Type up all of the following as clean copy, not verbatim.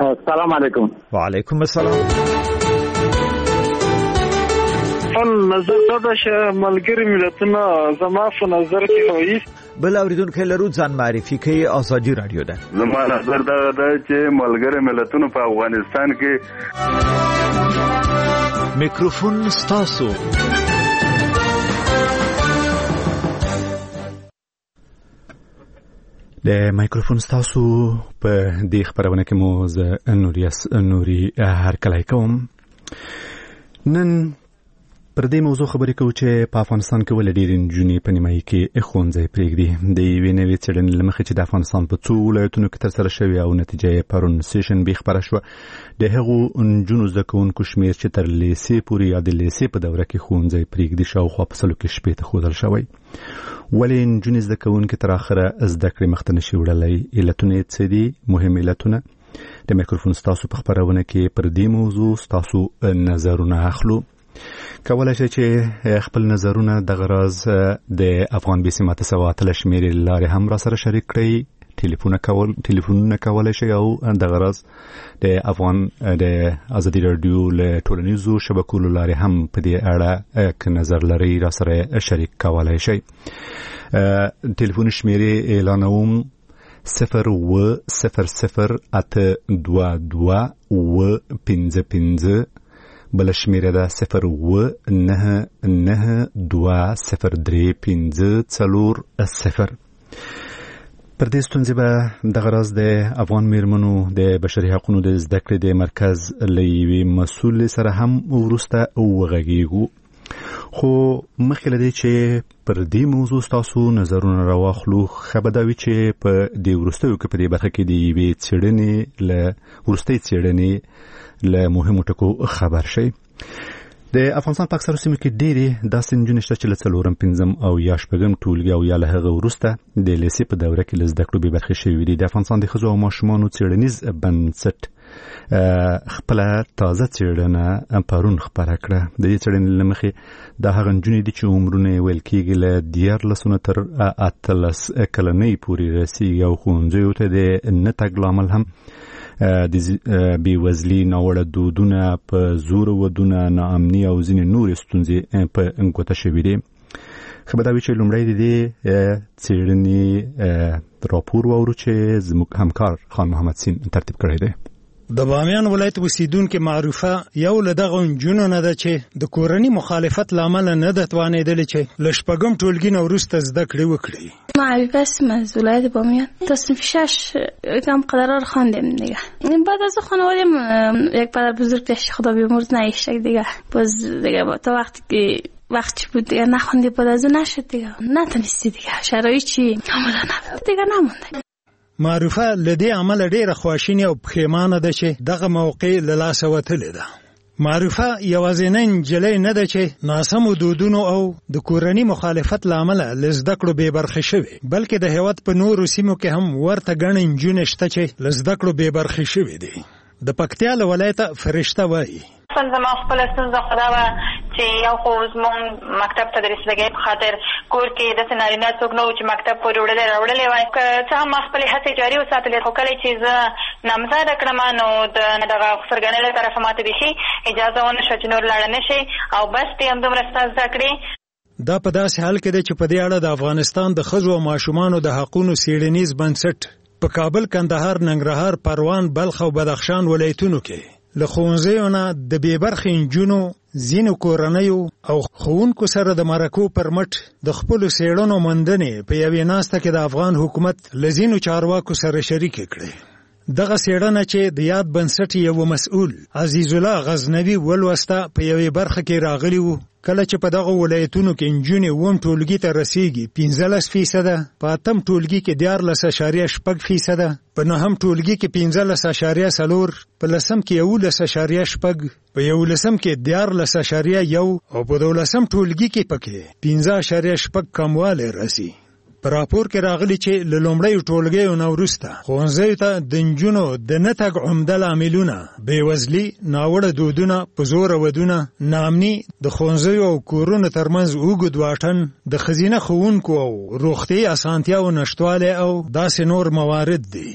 السلام علیکم. وعلیکم السلام. نظر دا چې ملګری ملتونه زما په نظر کې وایي بل اوریدونکو لرو ځان معرفي کوي. آزادي رادیو ده. زما نظر دا چې ملګری ملتونه په افغانستان کې میکروفون ستاسو. د میکروفون ستاسو په دې خبرونه کې مو زه نوري هرکلی کوم. نن پر دې موضوع خبرې کوو چې په افغانستان کې ولې ډېرې نجونې په نیمایي کې ښوونځی پرېږدي. د یوې نوې څېړنې له مخې چې د افغانستان په څو ولایتونو کې ترسره شوې او نتیجه یې پرون سېشنبې خپره شوه، د هغو نجونو زده کوونکو شمېر چې تر لیسې پورې یا د لیسې په دوره کې ښوونځی پرېږدي شاوخوا په 100 کې شپې ته ښودل شوی. ولې نجونې زده کوونکي تر آخره زده کړې مخته نشي وړلی؟ علتونه یې څه دي؟ مهم علتونه. د میکروفون ستاسو په خپرونه کې پر دې موضوع ستاسو نظرونه اخلو. کولای شئ چې خپل نظرونه د غراز د افغان بي سي ماته 108 شمیرې لارې هم را سره شریک کړئ. ټلیفونونه کولای شئ او د غراز د افغان د ازادي رادیو له ټولنیزو شبکو لارې هم په دې اړه که نظر لرئ را سره شریک کولای شئ. ټلیفون شمیرې اعلانوم 0100822 بل شمیره ده 019920354. پر دې ستونزې به دغه راز د افغان میرمنو د بشري حقوقو د زده کړې د مرکز له یوې مسؤل سره هم وروسته وغږیږو. خو مخکې له دې چې پر دې موضوع ستاسو نظرونه راواخلو، ښه به دا وي چې په دې وروستیو کې په دې برخه کې د یوې وروستۍ څېړنې له مهمو ټکو خبر شئ. د افغانستان په اکثرو سیمو کې ډېرې داسې نجونې شته چې له 4م 5م او یا 6م ټولګي او یا له هغه وروسته د لیسې په دوره کې له زده کړو بې برخې شوي دي. د افغانستان د ښځو او ماشومانو څېړنیز بنسټ خپله تازه څېړنه پرون خپره کړه. د دې څېړنې له مخې دا هغه نجونې دي چې عمرونه یې ویل کېږي له 14 تر 18 کلنۍ پورې رسېږي او ښوونځیو ته د نه تګ لامل هم د بېوزلي، ناوړه دودونه، په زور ودونه، ناامني او ځینې نورې ستونزې په ګوته شوي دي. ښه به دا وي چې لومړی د دې څېړنې راپور واورو چې زموږ همکار خان محمد سین ترتیب کړی دی. د بامیان ولایت اوسیدونکو معروفه یو له دغه نجونو نه ده چې د کورنۍ مخالفت له امله نه ده توانېدلې چې له 6م ټولګي نه وروسته زده کړې وکړي. معروفه اسم از ولایت بامیان تصنیف 6 یکم قرار خواندیم دیگه. بعد از خانوادم یک پدر بزرگ پیش خدا بیامرز نیشتک دیگه. باز دیگه تا وقتی بود دیگه نخوندی بعد از نشد دیگه. نتونستی دیگه. شرایطی معمولا نبود دیگه نمونده. معروفه لدی عمل ډیره خواشینی او پښیمانه ده چې دغه موقع له لاسه وتلې ده. معروفه یوازینۍ نجلۍ نه ده چې ناسمو دودونو او د کورنۍ مخالفت له امله له زده کړو بې برخې شوې، بلکې د هېواد په نورو سیمو کې هم ورته ګڼې نجونې شته چې له زده کړو بې برخې شوې دي. د پکتیا له ولایته فرشته وایي زما خپل ستونزه خدا وه چې یو خو زموږ مکتب ته د رسیدګۍ په خاطر کور کې داسې نارینه څوک نه و چې مکتب پورې راوړلی وای. که څه هم ما خپلې هڅې جاري وساتلې، خو کله چې زه نامزاده کړم نو د دغه افسرګنۍ له طرفه ماته بیخي اجازه ونه شوه چې نور لاړه نه شي او بس دې همدومره ستا زده کړې. دا په داسې حال کې دی چې په دې اړه د افغانستان د ښځو او ماشومانو د حقونو څېړنیز بنسټ په کابل، کندهار، ننګرهار، پروان، بلخ او بدخشان ولایتونو کې له ښوونځیو نه د بې برخې نجونو، ځینو کورنیو او ښوونکو سره د مرکو پر مټ د خپلو څېړنو موندنې په یوې ناسته کې د افغان حکومت له ځینو چارواکو سره شریکې کړې. دغه څېړنه چې د یاد بنسټ یو مسؤل عزیز الله غزنوي ولوسته په یوې برخه کې راغلی و. کله چې په دغه ولایتونو کې نجونې 1 ټولګي ته رسیږي 15%، په 8م ټولګي کې 14.6%، په 9م ټولګي کې 15.4%، په 10م کې 11.6%، په 11م کې 14.1% او په 12م ټولګي کې پکې 15.6% کموالی راسي. په راپور کې راغلی چې له لومړیو ټولګیو نه وروسته ښوونځیو ته د نجونو د نه تګ عمده لاملونه بېوزلي، ناوړه دودونه، په زوره ودونه، ناامني، د ښوونځیو او کورونو ترمنځ اوږد واټن، د ښځینه ښوونکو او روغتیایي اسانتیاو نشتوالی او داسې نور موارد دي.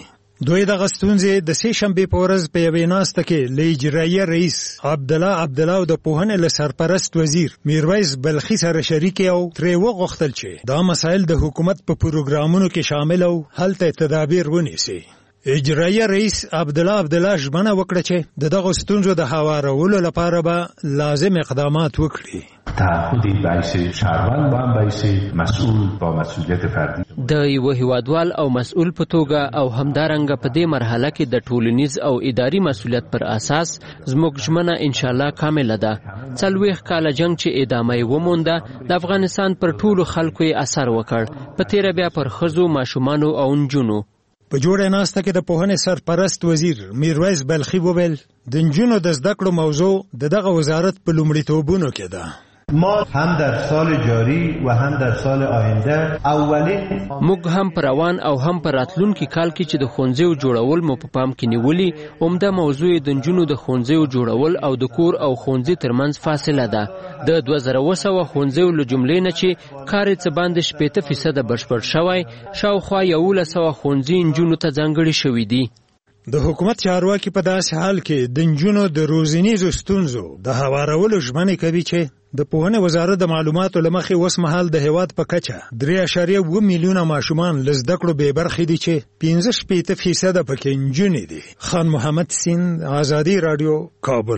دوی دغه ستونزې د سې شنبې په ورځ په یوې ناسته کې له اجرایه رئیس عبدالله او د پوهنې له سرپرست وزیر میرویس بلخي سره شریک او ترې وغوښتل چې دا مسایل د حکومت په پروګرامونو کې شامل او هلته تدابیر ونیسي. اجرایه رئیس عبدالله ژمنه وکړه چې دغه ستونزو د هوارولو لپاره به لازم اقدامات وکړي. تعهدی باعث شهروند با هم باعث مسئول با مسئولیت فردی د یو هیوادوال او مسئول په توګه او همدارنګه په دې مرحله کې د ټولنیز او اداري مسئولیت پر اساس زموږ ژمنه ان شاء الله کامله ده. 40 کاله جنگ چې ادامه یې ومونده د افغانستان پر ټولو خلکو یې اثر وکړ، په تیره بیا پر ښځو، ماشومانو او نجونو. په جوړه ناسته کې د پوهنې سرپرست وزیر میرویس بلخي وویل د نجونو د زده کړو موضوع دغه وزارت په لومړیتوبونو کې ده. ما هم در سال جاری و هم در سال آینده موږ هم پر روان او هم پر راتلونکي کال کې چې د ښوونځیو جوړول مو په پام کې نیولي، عمده موضوع د نجونو د ښوونځیو جوړول او د کور او ښوونځي ترمنځ فاصله ده. د 2700 ښوونځیو له جملې نه چې کار یې څه باندې 80% بشپړ شوی، شاوخوا 1100 ښوونځي نجونو ته ځانګړي شوي دي. د حکومت چارواکي په داسې حال کې د نجونو د روزنیزو ستونزو د هوارولو ژمنې کوي چې د پوهنې وزارت د معلوماتو له مخې اوس مهال د هیواد په کچه 3.7 میلیونه ماشومان له زده کړو بې برخې دي چې 65% پکې نجونې دي. خان محمد سیند، ازادي رادیو، کابل.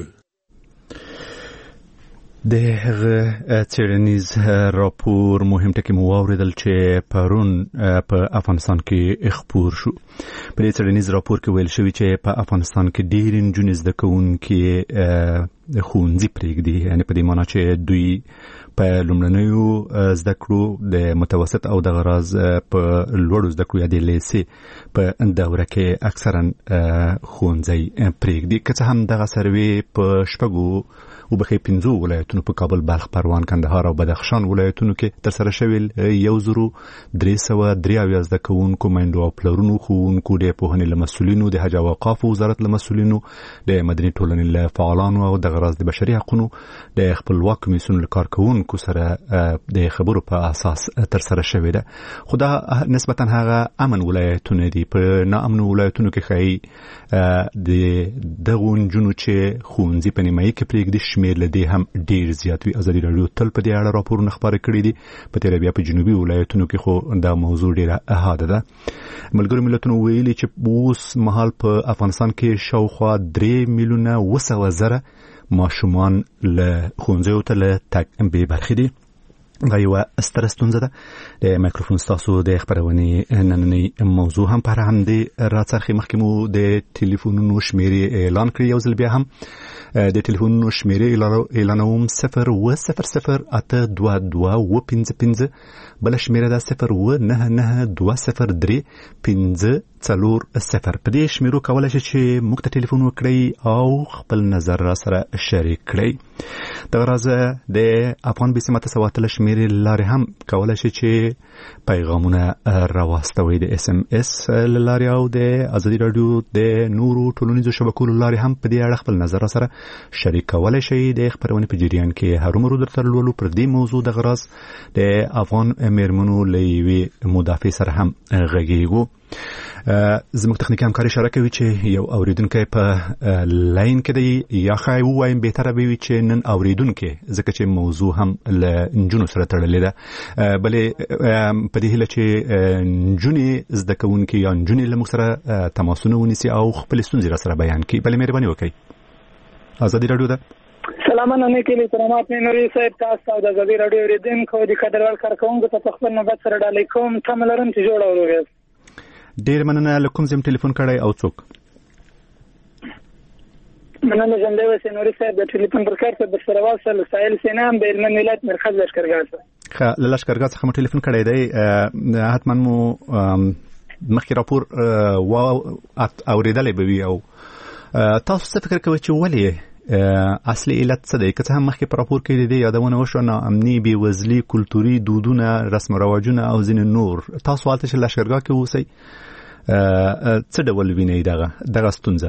د هغه څېړنیز راپور مهم ټکی مو واورېدل چې پرون په افغانستان کې خپور شو. په دې څېړنیز راپور کې ویل شوي چې په افغانستان کې ډېرې نجونې زده کوونکي ښوونځي پرېږدي، یعنې په دې معنا چې دوی په لومړنیو زده کړو د متوسط او د غراز په لوړو زده کړو یا د لیسې په دوره کې اکثرا ښوونځی پرېږدي. که څه هم دغه سروې په شپږو وبخې 5 ولایتونو په کابل، بلخ، پروان، کندهار او بدخشان ولایتونو کې ترسره شوي 1383 زده کوونکو، میندو او پلرونو، ښوونکو، د پوهنې له مسؤلینو، د حج او اوقافو وزارت له مسؤلینو، د مدني ټولنې له فعالانو او د غراض د بشري حقوقو د خپلواک کمیسیون له کارکوونکو سره د خبرو په اساس ترسره شوې ده. خو دا نسبتا هغه امن ولایتونه دي. په ناامنو ولایتونو کې ښایي د دغو نجونو چې ښوونځي په نیمایي کې پرېږدي شمېر له دې هم ډېر زیات وي. ازادي راډیو تل په دې اړه راپورونه خپاره کړي دي. په تېره بیا په جنوبي ولایتونو کې خو دا موضوع ډېره احاده ده. ملګرو ملتونو ویلي چې اوس مهال په افغانستان کې شاوخوا 3,200,000 ماشومان له ښوونځیو ته له تګ بې برخې دي. دا یوه ستره ستونزه ده. د مایکروفون ستاسو د خپرونې نننۍ موضوع هم پر همدې راڅرخي. مخکې مو د ټلیفونونو شمېرې اعلان کړي. یو ځل بیا هم د ټلیفونونو شمېرې اعلانوم 020822255، بله شمېره ده 01992035040. په دې شمېرو کولی شئ چې موږ ته ټلیفون وکړئ او خپل نظر را سره شریک کړئ. دغه راز د افغان بېسمته سواتله شمېرې لارې هم کولی شئ چې پیغامونه راواستوئ د SMS له لارې او د ازادي راډیو د نورو ټولنیزو شبکو له لارې هم په دې اړه خپل نظر را سره شریک کولی شئ. د خپرونې په جریان کې هرومرو درته لولو پر دې موضوع دغه راز د افغان میرمنو له یوې مدافع سره هم غږیږو. زموږ تخنیکي همکار اشاره کوي چې یو اوریدونکی په لاین کې دی، یا ښایي ووایم بهتره به وي چې نن اوریدونکی، ځکه چې موضوع هم له نجونو سره تړلې ده. بلې په دې هیله چې نجونې زده کوونکي یا نجونې له موږ سره تماسونه ونیسي او خپلې ستونزې را سره بیان کړي. بلې مهرباني وکړئ. ازادي راډیو ده. سلامونه نیکې احترامات نوري صاحب، تاسو او د ازادي راډیو اوریدونکو د قدرمن کارکوونکو ته خپل نوبت سره ډالۍ کوم. تمه لرم چې جوړ اوروګئ. ډېر مننه. له کوم ځای ټلیفون کړی او څوک؟ مننه ژوندی اوسئ نوري صاحب. د ټلیفون پر کار څخه درسره واصل سایل سینام د هلمند ولایت مرکز لښکرګاه څخه. ښه، له لښکرګاه څخه مو ټلیفون کړی دی. حتما مو مخکې راپور اورېدلی به وي او تاسو څه فکر کوئ چې ولې اصلي علت څه دی؟ که څه هم مخکې په راپور کې د دې یادونه وشوه، ناامني، بېوزلي، کلتوري دودونه، رسم و رواجونه او ځینې نور. تاسو هلته چې لښکرګاه کې اوسئ څه ډول وینئ دغه ستونزه؟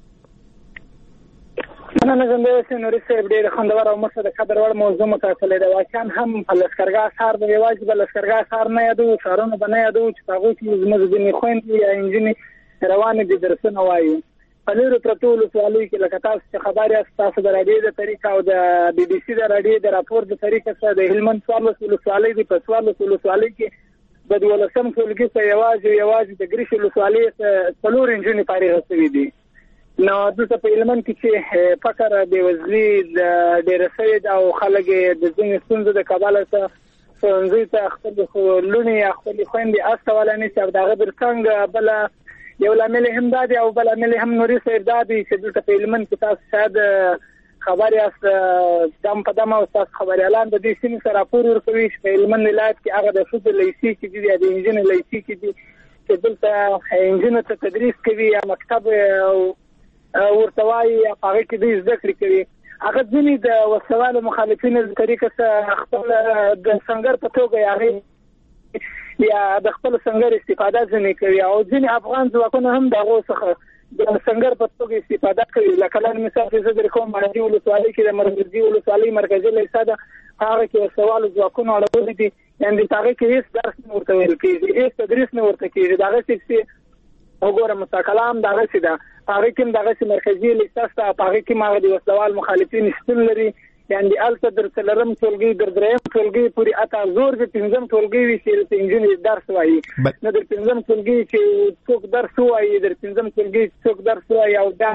مننه ژوندی اوسئ نوري صاحب. ډېر خوندور او موږ ته د قدر وړ موضوع متاثلې ده. واقعا هم په لښکرګاه ښار د یوازې به لښکرګاه ښار نه یادوو، ښارونه به نه یادوو چې په هغوی کې زموږ ځینې خویندې یا نجونې روان دي درسونه وایي. په لیرو پرتو ولسوالیو کې لکه تاسو چې خبر یاست، تاسو د راډیو د طریقه او د بي بي سي د راډیو د راپور د طریقه سره د هلمند 14 ولسوالۍ دي. په 14 ولسوالۍ کې د 12 ټولګي څخه یوازې د ګریش ولسوالۍ 4 نجونې فارغ شوي دي. نو دلته په هلمند کې چې فقر، بېوزلي ډېره شوې ده او خلک د ځینې ستونزو د کبله څخه ښوونځي ته خپل لوڼې یا خپلې خویندې استولی نه شي. او د هغه تر څنګ بله یو لامل هم دا دی او بل لامل هم نوري صاحب دا دی چې دلته په هلمند کې تاسو شاید خبر یاست دم په دم او تاسو خبريالان د دې سیمې سره راپور ورکوي چې په هلمند ولایت کې هغه د ښځو لیسې کې دي یا د انجینر لیسې کې دي چې دلته انجینر ته تدریس کوي یا مکتب ورته وایي یا هغه کې د زده کړې کوي. هغه ځینې د وسوالو مخالفینو د طریقه سره خپل د سنگر په توګه هغه یا د خپل سنگر استفاده ځنې کوي او ځینې افغان ځواکونه هم دغه څخه د سنگر په توګه استفاده کوي. لکه لن مثال چې زه کوم مرکزي ولسوالۍ کې د مرکزي ولسوالۍ مرکزي لیسه ده، هغه کې سوال ځواکونه اړول دي، یعنی هغه کې هیڅ درس نه ورته ویل کېږي، هیڅ تدریس نه ورته کېږي. دغه چې وګوره مستقلام دغه چې ده هغه کې دغه مرکزي لیسه سره هغه کې ما د وسوال مخالفین شتون لري. یعنی الته در څلورم ټولګي در دریم ټولګي پورې اته زور د پنځم ټولګي وی چې انجینر درس وایي، نه در پنځم ټولګي چې څوک درس وایي، در پنځم ټولګي څوک درس وایي او دا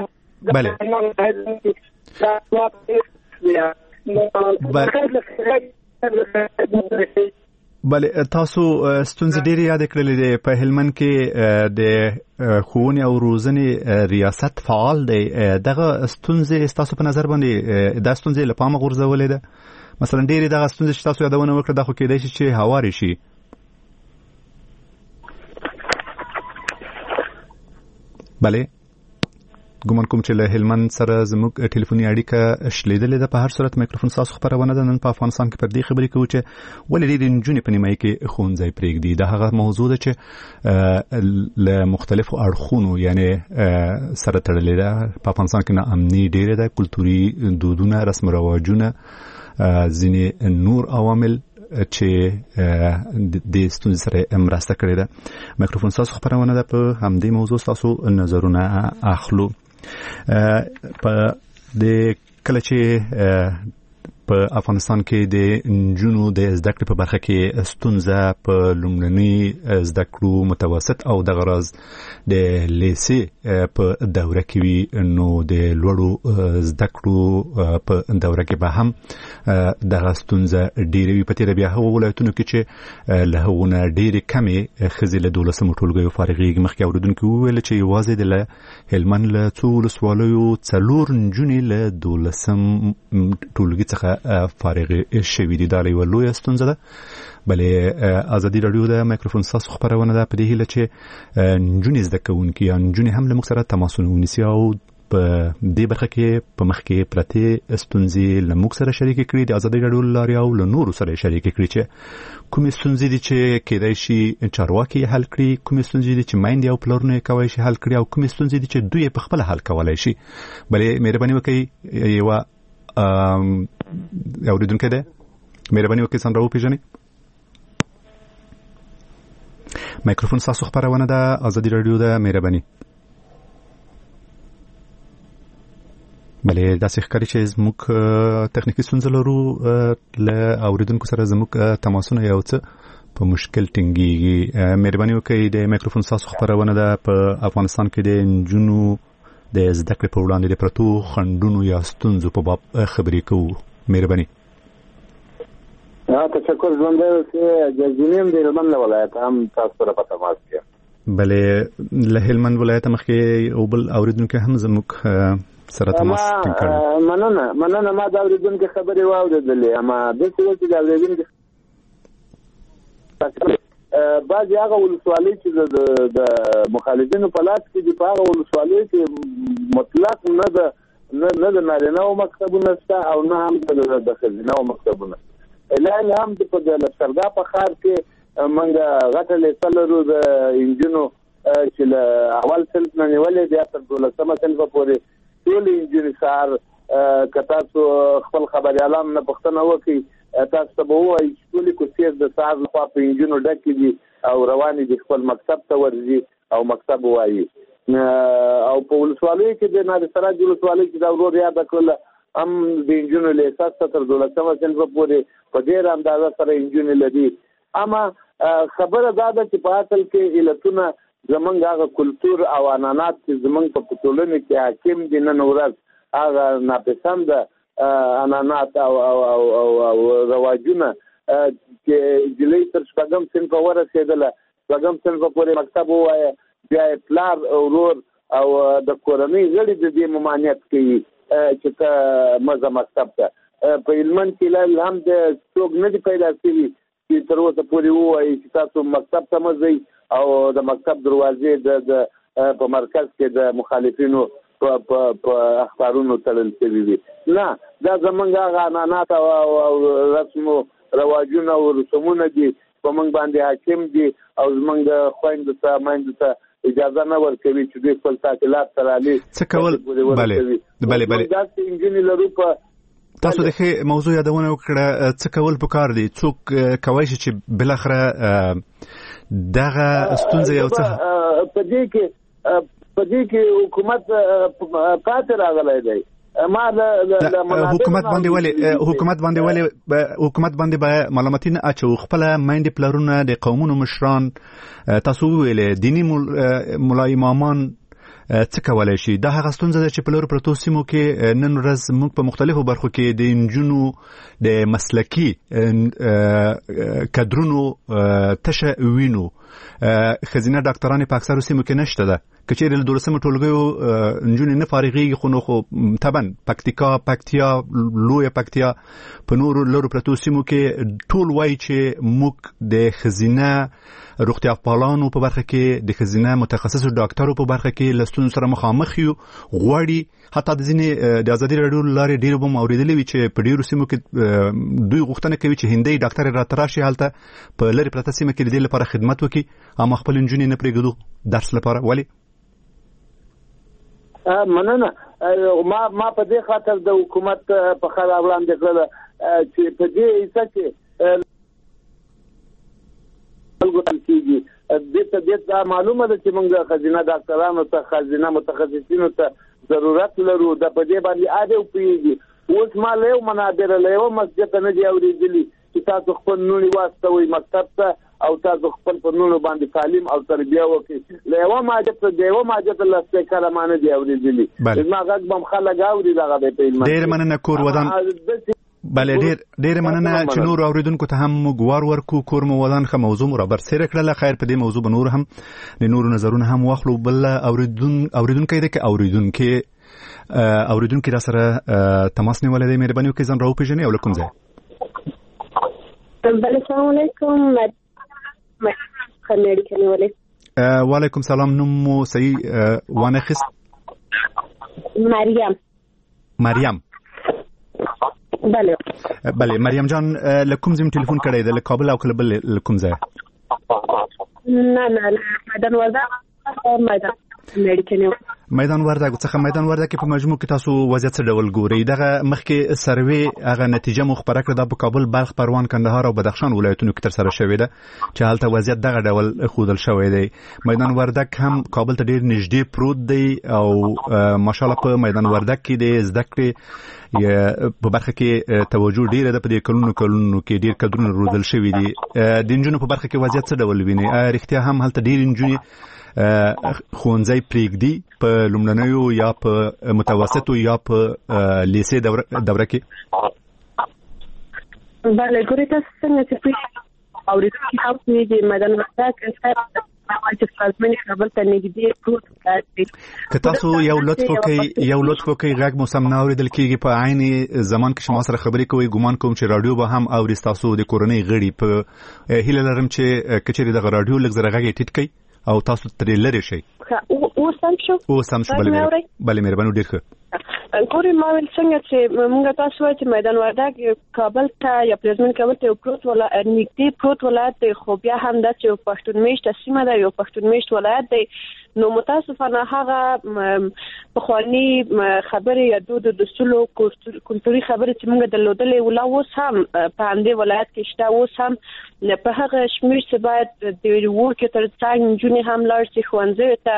بله تاسو ستونزې ډېرې یاد کړلې دي. په هلمند کې د ښوونې او روزنې ریاست فعال دی. دغه ستونزې ستاسو په نظر باندې دا ستونزې له پامه غورځولې ده؟ مثلا ډېرې دغه ستونزې چې تاسو یادونه وکړه دا خو کېدای شي چې هوارې شي. بله ګومان کوم چې له هلمند سره زموږ ټلیفوني اړیکه شلیدلې ده. په هر صورت میکروفون تاسو خبرونه ده. نن په افغانستان کې پر دې خبرې کوو چې ولې ډېرې نجونې په نیمایي کې ښوونځی پرېږدي. دا هغه موضوع ده چې له مختلفو اړخونو یعنی سره تړلې ده. په افغانستان کې ناامني ډېره ده، کلتوري دودونه، رسم و رواجونه، ځینې نور عوامل چې د ستونزې سره مرسته کړې ده. میکروفون تاسو خبرونه ده. په همدې موضوع تاسو نظرونه اخلو. په د کله چې په افغانستان کې د نجونو د زده کړې په برخه کې ستونزه په لومړني زده کړو متوسط او د غرض د لیسې په دوره کې وي، نو د لوړو زده کړو په دوره کې به هم دغه ستونزه ډېره وي. په تېره بیا هغو ولایتونو کې چې له هغو نه ډېرې کمې ښځې له 12 ټولګیو فارغېږي. مخکې اورېدونکي وویل چې یوازې د هلمند له څو ولسوالیو 4 نجونې له 12 ټولګي څخه فارغ شوي دي. دا یوه لویه ستونزه ده. بلې ازادي راډیو د میکروفون تاسو خبرونه ده په دې هیله چې نجونې زده کوونکي یا نجونې هم له موږ سره تماسونه ونیسي او په دې برخه کې په مخ کې پرتې ستونزې له موږ سره شریکې کړي. د ازادي راډیو له لارې او له نورو سره شریکې کړي چې کومې ستونزې دي چې کېدای شي چارواکي یې حل کړي، کومې ستونزې دي چې میندې او پلرونه یې کولی شي حل کړي، او کومې ستونزې دي چې دوی یې په خپله حل کولی شي. بلې مهرباني وکړئ یوه اوریدونکي ده، مهرباني وکړئ ځان راوپېژنئ. میکروفون تاسو خبرونه ده. ازادي راډیو ده. مهرباني. بلې داسې ښکاري چې زموږ تخنیکي ستونزه لرو، له اوریدونکو سره زموږ تماسونه یو څه په مشکل ټینګېږي. مهرباني وکړئ د میکروفون تاسو خبرونه ده. په افغانستان کې د نجونو د زده کړې په وړاندې د پرتو خنډونو یا ستونزو په باب خبرې کوو. مهرباني. تشکر. ژوندی اوسئ. جرجینیم د هلمند له ولایت هم تاسو سره په تماس کې. بلې له هلمند ولایت مخکې یو بل اوریدونکی هم زموږ سره تماس ټینګ کړی. مننه. ما د اوریدونکي خبرې واورېدلې، اما داسې و چې د اوریدونکي بعضې هغه ولسوالۍ چې د مخالفینو په لاس کې دي، په هغه ولسوالیو کې مطلق نه د نارینه‌و مکتبونه شته او نه هم د ښځینه‌و مکتبونه. الان هم په د لښکرګاه په ښار کې موږ غټه لیسه لرو د انجونو چې له اول صنف نه نیولې بیا تر 12 صنفه پورې ټول انجونې سهار که تاسو خپل خبریالانو نه پوښتنه وکړئ تاسو ته به ووایي چې ټولې کوڅې د سهار لخوا په انجونو ډکې دي او روانې دي، خپل مکتب ته ورځي او مکتب وایي. او په ولسوالۍ کې د نادر سراج ولسوالۍ کې دا ورور یاد کړل هم د انجونو له اساس تر 12 صنف پورې په ډېر اندازه سره انجونو لدی. اما خبره دا ده چې په اصل کې علتونه زمونږ هغه کلچر او عنعنات چې زمونږ په ټولنه کې حاکم دي نن ورځ هغه ناپسند عنعنات او رواجونه چې جلې تر شپږم صنف ورسېدله شپږم صنف پورې مکتب وایي بیا پلار ورور او د کورنۍ غړي د دې ممانعت کوي چې ته مزه مکتب ته په علمن کې هم د څوک نه دی پیدا کړي چې تر اوسه پورې وایي چې تاسو مکتب ته مزئ او د مکتب دروازې د په مرکز کې د مخالفینو په اخبارونو تړل شوي دي. نه دا زمونږ عنعنات او رسم او رواجونه او رسومونه دي په موږ باندې حاکم دي او زمونږ خویندو ته میندو ته اجازه نه ورکوي چې دوی خپل تعطیلات ترالي څه کول. بله دا انجینی لرو په تاسو د ښه موضوع یادونه وکړه څه کول پکار دي څوک کولی شي چې بالاخره دغه ستونزه یو څه په دې کې حکومت پاتې راغلی دی. حکومت باندې به ملامتي نه اچو خپل میندې پلرونه د قومونو مشران تاسو ویلې دینی ملا امامان څه کولی شي. دا هغه ستونزه ده چې په لرو پرتو سیمو کې نن ورځ موږ په مختلفو برخو کې د انجونو د مسلکي کادرونو تشه وینو. خزینه ډاکټرانې په اکثرو سیمو کې نشته ده. که چیرې له 12 ټولګیو نجونې نه فارغېږي خو طبعا پکتیا لویه پکتیا په نورو لرو پرتو سیمو کې ټول وایي چې موږ د ښځینه روغتیا پالانو په برخه کې د ښځینه متخصصو ډاکټرو په برخه کې له ستونزو سره مخامخ یو غواړي. حتی د ځینې د ازادي راډیو له لارې ډېرو به مو اورېدلي وي چې په ډېرو سیمو کې دوی غوښتنه کوي چې هندۍ ډاکټر راته راشي هلته په لرې پرته سیمه کې د دې لپاره خدمت وکړي اما خپل نجونې نه پرېږدو درس لپاره. ولې مننه ما په دې خاطر د حکومت په خلا وړاندې کړل چې په دې حصہ کې الګوتل کیږي د دې معلومه ده چې موږ خزینه ډاکټرانو ته خزینه متخصصینو ته ضرورت لرو د په دې باندې اده پیږي. اوس ما له منابر له مسجد نه دی اورېدلی چې تاسو خپل نونی واستوي مکتب ته او تاسو خپل په نونو باندې تعلیم او تربیه وکړي. له یو ماجت له څه کلمانه دی اورېدلی ما غږ بم خلک اوري دغه په علم. ډېر مننه کور ودان. بله ډېر مننه چې نور اوریدونکو ته هم غوار ورکو. کور مو ودان ښه موضوع مو را برسېره کړله. خیر په دې موضوع به نور هم د نورو نظرونه هم واخلو. بل اوریدونکی دی که اوریدونکي را سره تماس نیولی دی مهرباني وکړئ ځان راوپېژنئ او له کوم ځای. السلام علیکم. وعلیکم سلام. نوم مو صحیح وانخست؟ مریم. بله مریم جان له کوم ځای ټلیفون کړی دی؟ له کابل او که بل له کوم ځای؟ نه میدان وردګ. میدان وردګ څخه. میدان وردګ کې په مجموع کې تاسو وضعیت څه ډول ګورئ؟ دغه مخکې سروې هغه نتیجه مو خپره کړه دا په کابل، بلخ، پروان، کندهار او بدخشان ولایتونو کې تر سره شوې ده چې هلته وضعیت دغه ډول ښودل شوی دی. میدان وردګ هم کابل ته ډېر نږدې پروت دی او ماشاءالله په میدان وردګ کې د زده کړې په برخه کې توجه ډیره ده. په دې کلونو کې ډیر کډرونه روزل شوي دي. د انجونو په برخه کې وضعیت څه ډول ویني؟ رښتیا هم هلته ډیر انجونې ښوونځی پرېږدي په لومړنیو یا په متوسطو یا په لیسې دوره کې؟ بله ګورې تاسو څنګه چې اورېدونکي هم پوهېږي میدان وردګ که تاسو یو لطف وکړئ غږ مو سم نه اورېدل کېږي. په عین زمان کې شما سره خبرې کوئ ګمان کوم چې راډیو به هم اوري ستاسو د کورنۍ غړي. په هیله لرم چې که چېرې دغه راډیو لږ زره غږ یې ټیټ کړئ او تاسو ترې لرې شئ. اوس هم شو. بله مهرباني ډېر ښه. ګورې ما ویل څنګه چې موږ تاسو وایي چې میدان وردګ کابل ته یا پلازمین کابل ته یو نږدې پروت ولایت دی، خو بیا هم دا چې یو پښتون میشته سیمه ده، یو پښتون میشت ولایت دی. نو متاسفانه هغه پخواني خبرې یا دود د اصولو کلتوري خبرې چې موږ درلودلې ولا اوس هم په همدې ولایت کې شته. اوس هم په هغه شمېر چې باید د وړکیو تر څنګ نجونې هم لاړ شي ښوونځیو ته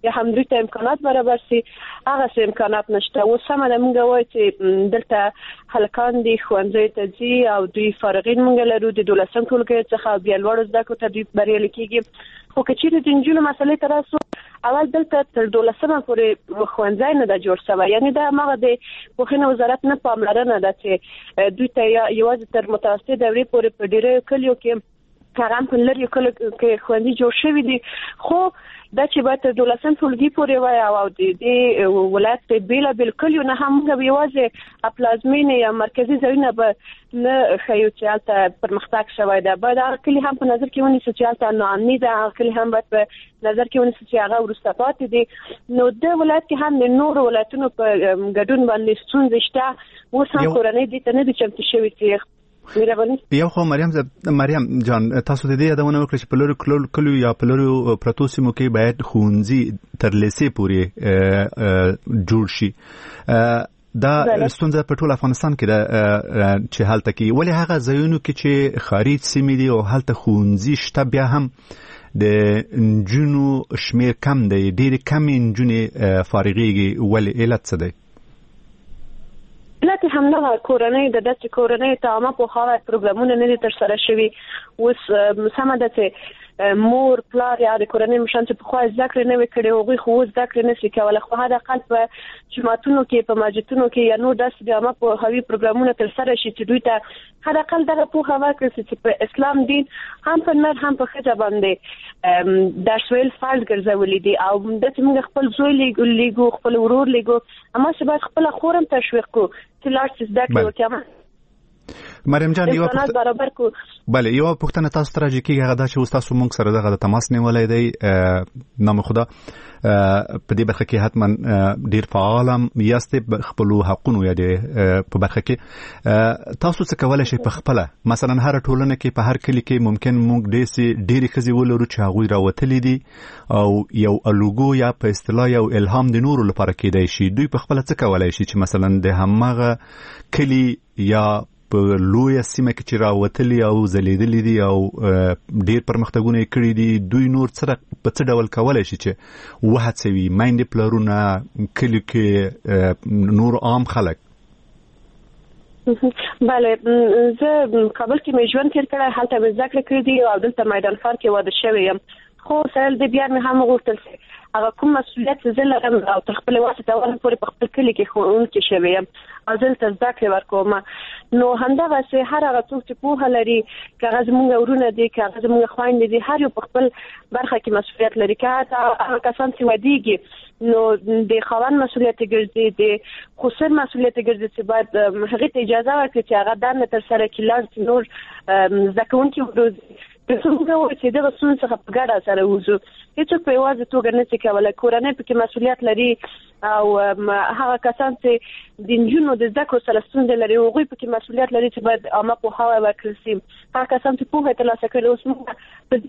یا هم دوی ته امکانات برابر سي هغه څه امکانات نشته. اوس هم موږ وایو چې دلته هلکان دي ښوونځي ته ځي او دوی فارغین موږ لرو د 12 ټولګي څخه بیا لوړ زده کړو ته دوی بریالي کیږي. خو که چیرې د نجونو مسلې ته راسو اول دلته تر 12 پورې ښوونځی نه ده جوړ شوی، یعنی دا هغه د پوهنې وزارت نه پاملرنه ده چې دوی ته یوازې تر متوسطې دورې پورې په ډیرو کلیو کې هغه په لري کله کې خوندي جوړ شوی دي. خو دا چې باید 12 ټولګي پورې وای او د ولایت بیل بیل کلیو نه هم یوازې پلازمینه یا مرکزی ځایونه به نه خیو چې البته پرمختګ شوی ده. باید هغه کلی هم په نظر کې ونیسو چې البته ناامني ده، هغه کلی هم باید په نظر کې ونیسو چې هغه وروسته پاتې دي. نو د ولایت کې هم د نورو ولایتونو په ګډون باندې ستونزې شته. اوس هم کورنۍ دې ته نه دي چمتو شوي چې یو خو مریم جان تاسو د دې یادونه وکړه چې په لوري کلیو یا په لوري پرتو سیمو کې باید ښوونځي تر لیسې پورې جوړ شي. دا ستونزه په ټول افغانستان کې ده چې هلته کې ولې هغه ځایونو کې چې خارج سیمې دي او هلته ښوونځي شته بیا هم د نجونو شمیر کم دی، ډېرې کمې نجونې فارغېږي، ولې علت څه دی؟ لکه همدغه کورنۍ د داسې کورنۍ ته عامه پوهاوی پروګرامونه نه دي ترسره شوي. اوس سمه ده چې مور پلار یا د کورنۍ مشران چې پخوا زده کړې نه وي کړې هغوی خو اوس زده کړې نشي کولی، خو حداقل په جوماتونو کې په مسجدونو کې یا نور داسې د عامه پوهاوي پروګرامونه ترسره شي چې دوی ته حداقل دغه پوهه ورکړي چې په اسلام دین هم په نر هم په ښځه باندې درس ویل فرض ګرځولي دي. او داسې موږ خپل زوی لیږو خپل ورور لیږو، اما چې باید خپله خور هم تشویق کړو چې لاړ شي زده کړي وکړي. مریم جان یو پوښتنه تاسو ته راځي کېږي هغه دا چې اوس تاسو موږ سره دغه تماس نیولی دی نام خدا په دې برخه کې حتما ډیر فعال یاستئ خپلو حقونو یا په برخه کې تاسو څه کولی شئ په خپله مثلا هر ټولنه کې په هر کلي کې ممکن موږ ډېرې ښځې ولرو چې هغوی راوتلي دي او یو الوګو یا په اصطلاح یو الهام د نورو لپاره کېدی شي، دوی په خپله څه کولی شي چې مثلا د هماغه کلي یا په لویه سیمه کې چې راوتلي او ځلیدلي دي او ډېر پرمختګونه یې کړي دي، دوی نور په څه ډول کولی شي چې وهڅوي میندې پلرونه کلي کې نور عام خلک؟ بله، زه کابل کې مې ژوند تېر کړی، هلته مې زده کړې کړې دي او دلته میدان ښار کې واده شوې یم. خو سهل د بیا مې هم وغوښتل چې هغه کوم مسؤلیت چې زه لرم او تر خپلې واسطې اول پورې په خپل کلي کې ښوونکې شوې یم او زه دلته زده کړې ورکوم. نو همدغسې هر هغه څوک چې پوهه لري، که هغه زموږ ورونه دي، که هغه زموږ خویندې دي، هر یو په خپل برخه کې مسؤلیت لري. که هغه کسان چې ودیږي نو د خاوند مسؤلیت ګرځي، د خسر مسؤلیت ګرځي چې باید هغې ته اجازه ورکړي چې هغه دنده ترسره کړي، لاړ چې نور زده کوونکي وروزي. څنګه وایي چې دغه ستونزې څخه په ګډه سره وځو، هېڅوک په یوازې توګه نه شي کولی. کورنۍ پکې مسؤلیت لري او هغه کسان چې د نجونو د زده کړو سره ستونزې لري هغوی پکې مسؤلیت لري چې باید عامه پوهاوی ورکړل شي. هغه کسان چې پوهه ترلاسه کړي، اوس موږ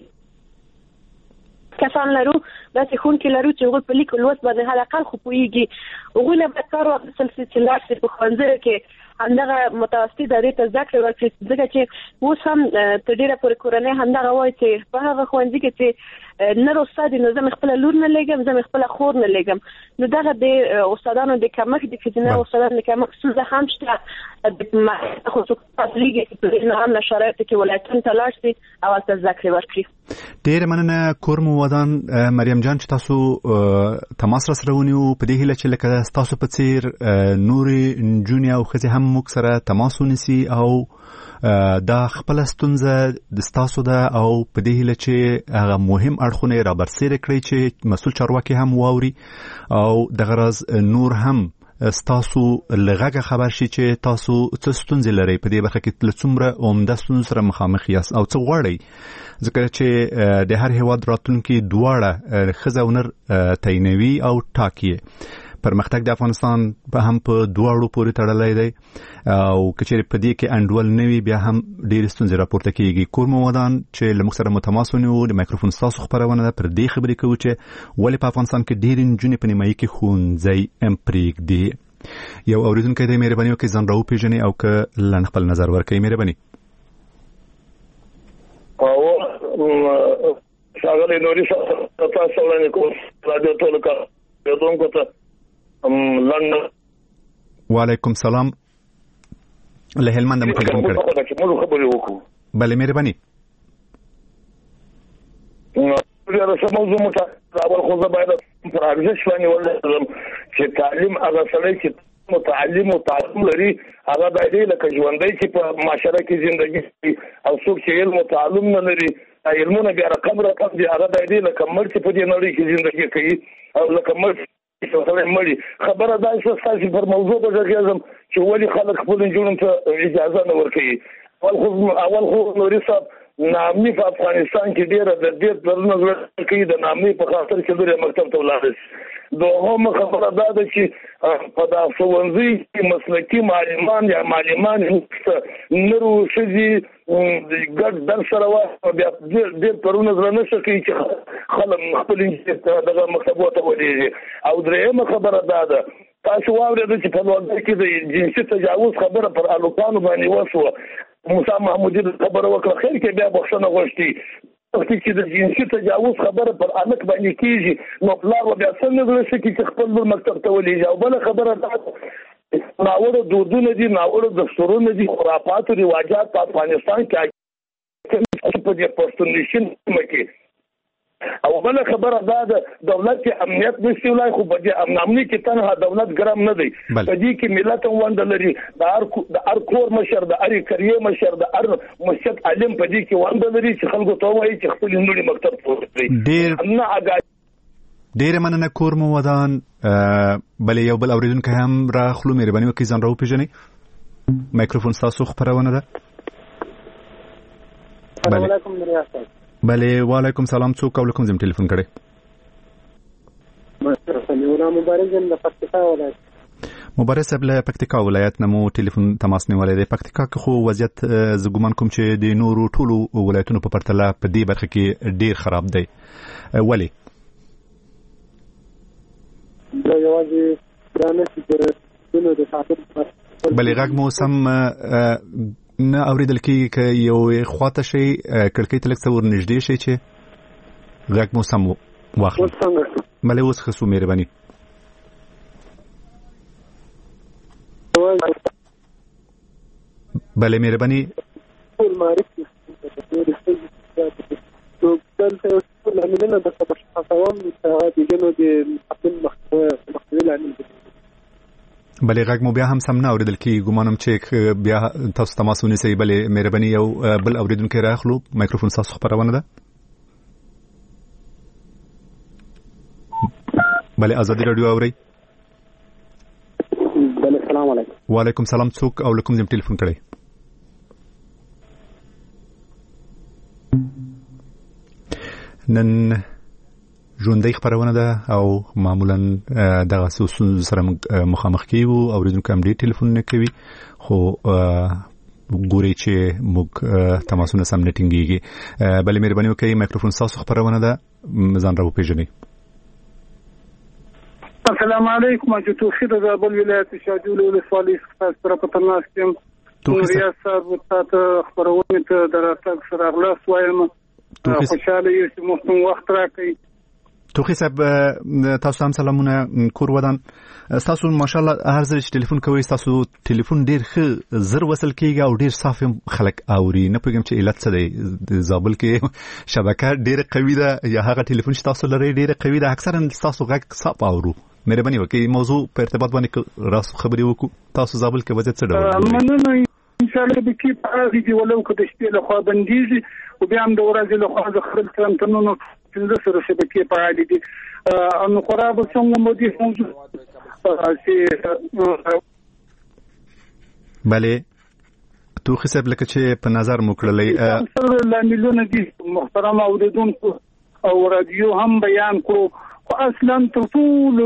کسان لرو داسې ښوونکي لرو چې هغوی په لیک لوست باندې حداقل خو پوهېږي، هغوی نه باید کار واخیستل شي چې لاړ شي په ښوونځیو کې همدغه متوسطې درجې ته زده کړې ورکړي، ځکه چې اوس هم تر ډېره پورې کورنۍ همدغه وایي چې په هغه ښوونځي کې چې نر استاد نو زه مې خپله لور نه لېږم، زه مې خپله خور نه لېږم. نو دغه د استادانو د کمښت، د ښځینه استادانو د کمښت ستونزه هم شته. د خصوصي لېږي چې په ناامنه شرایطو کې ولایتونو ته لاړ شي او هلته زده کړې ورکړي. ډېره مننه کور مو ودان مریم جان چې تاسو تماس راسره ونیو په دې هیله چې لکه ستاسو په څېر نورې نجونې او ښځې هم موږ سره تماس ونیسي او دا خپله ستونزه د ستاسو ده او په دې هیله چې هغه مهم اړخونه یې رابرسېره کړئ چې مسؤل چارواکي هم واوري او دغه راز نور هم ستاسو له غږه خبر شي چې تاسو څه ستونزې لرئ په دې برخه کې، له څومره عمده ستونزو سره مخامخ یاست او څه غواړئ، ځکه چې د هر هېواد راتلونکي دواړه ښځه او نر تعینوي او ټاکي. پرمختګ د افغانستان هم په دواړو پورې تړلی دی او که چېرې په دې کې انډول نه وي بیا هم ډېرې ستونزې راپورته کېږي. کور مو ودان چې له موږ سره مو تماس ونیو، د مایکروفون ستاسو خپرونه ده، پر دې خبرې کوو چې ولې په افغانستان کې ډېرې نجونې په نیمایي کې ښوونځی پرېږدي. یو اورېدونکی دی، مهرباني وکړئ ځان راوپېژنئ او که لنډ خپل نظر ورکوئ. مهرباني. ښاغلی نوري صاحب، تاسو سلام علیکم. راځو ټول کا دونکو ته لندن. وعلیکم سلام. له هلمند مو ټلیفون کړی. موږ خبرې وکړو. بله مهرباني. دا څه موضوع مو ته اول خو زه باید پر ارزښت باندې ولرم چې تعلیم هغه سړی چې متعلم او تعلم لري هغه باید لکه ژوندۍ چې په معاشره کې ژوندۍ او څوک چې علم او تعلم نه لري علمونه بیا رقم دي هغه باید لکه مړ چې په دې نړۍ کې ژوندۍ کوي او لکه مړ مړي خبره دا چې تاسو پر موضوع وګورئ چې ولې خلک خپل جوړون ته اجازه نه ورکوي. اول خو نوري صاحب نامي په افغانستان کې ډیره د دې درنه کوي د نامي په خاطر چې دوی مکتب ته ولاړ شي. دوهم خبره دا ده چې په داسې ښوونځي کې مسلکي معلمان یا معلمان نورو شذي ګډ درس سره بیا دې پرونه زړه نشي کوي چې خلک خپل دغه مکتبو ته ولېږي. او درېمه خبره دا ده تاسو واورئ چې په لوړ کې د جنسي تجاوز خبره پر الوکانو باندې وشوه. موسی محمودي خبره وکړه خیر کې بیا بخښنه غوښتي چې د جنسي تجاوز خبره پر الک باندې کیږي نو پلار بیا څنګه غوښتي چې خپل مکتب ته ولېږي. او بل خبره دا ناوړه دودونه دي ناوړه دستورونه دي خرافات او رواجات په افغانستان کې په دې پښتونخوا کې. او بل خبره دا د دولت امنیت نشي ولای خو په دې امنامني کې تنها دولت ګرام نه دی په دې کې ملت وند لري د ار کور مشر د اری کریه مشر د ار مسجد علم په دې کې وند لري چې خلکو ته وایي چې خپل نوري مکتب پورته ډیر مننه کور مو ودان. بل یو بل اوریدونکو هم راخلو مهرباني وکړئ ځان راو پیژنئ. مایکروفون تاسو خبرونه ده. السلام علیکم ریاست. بله وعلیکم سلام. څوک او کوم ځم ټلیفون کړی؟ مبارک یم د پکتیکا ولایت. مبارک صاحب له پکتیکا ولایت نه مو ټلیفون تماس نیولې دی. پکتیکا کې خو وضعیت زه ګومان کوم چې د نورو ټولو ولایتونو په پرتله په دې برخه کې ډیر خراب دی. ولې؟ دا یوازې ګرانه چې د ساتل بلې غږ مو سم نه اوریدل کېږي که یو خواته شي کړکۍ ته لږ څه ورنږدې شي چې غږ مو سم واخلي. بلې اوس ښه شو مهرباني. بلې مهرباني. بلې غږ مو بیا هم سم نه اوریدل کېږي. ګمانم چې بیا تاسو تماس ونیسئ. بلې مهرباني یو بل اوریدونکی راخلو. مایکروفون تاسو خبرونه ده. بلې ازادي راډیو اورئ. بلې سلام علیکم. وعلیکم سلام. څوک او له کوم ځای ټلیفون کړی؟ نن ژوندۍ خبرونه ده او معمولا دغه ستونزو سره مخامخ کیږو. اوریدونکو هم ډېر ټلیفونونه کوي خو ګورئ چې موږ تماسونه سم نه ټینګېږي. بلې مهرباني وکړئ مایکروفون ستاسو خبرونه ده ځان را وپېژنئ. السلام علیکم. جو توفیق د زابل ولایت شاجول ولسوالۍ څخه سره په تماس کې ریاست صاحب تاسو خبرونه ته دراتګ سره اغلاس وایم. خوشاله یو چې مو وخت راکړئ. توخی صاحب تاسو هم سلامونه. کور ودان. تاسو ماشاءالله هر ځل چې ټلیفون کوئ تاسو ټلیفون ډیر ښه زر وصل کیږي او ډیر صاف خلک اوري. نه پوهیږم چې علت څه دی. زابل کې شبکه ډیره قوي ده یا هغه ټلیفون چې تاسو لرئ ډیره قوي ده. اکثرا تاسو غږ صاف اورو. مهرباني وکړئ موضوع په ارتباط باندې راس خبرې وکړو. تاسو زابل کې وضعیت څه ډول دی؟ مننه ان شاء الله به کې پاره دی ولو که د شپې له خوا بنديږي او بیا هم د ورځې له خوا د خپل ترنتونو څنګه سره شبکې پاره دي. نو خراب څنګه مو دي موضوع چې بله توخی صاحب لکه چې په نظر مو کړلې سره لاملونه دي محترم اوریدونکو او رادیو هم بیان کړو خو اصلا ټول